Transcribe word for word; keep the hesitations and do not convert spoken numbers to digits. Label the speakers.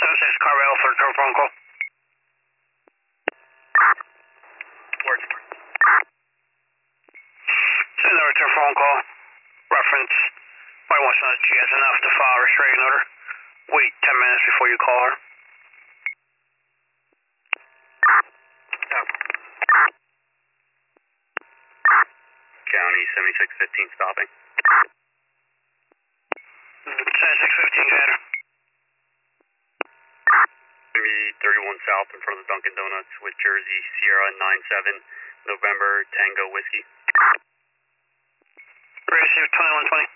Speaker 1: seven six Carvel for a phone call.
Speaker 2: Word.
Speaker 1: Send a return phone call. Reference. Might want to know that she has enough to file a restraining order. Wait ten minutes before you call her.
Speaker 2: County seventy-six fifteen stopping.
Speaker 1: seventy-six fifteen, go ahead.
Speaker 2: Maybe thirty-one South in front of the Dunkin' Donuts with Jersey Sierra nine seven November Tango Whiskey.
Speaker 1: Receive twenty-one twenty.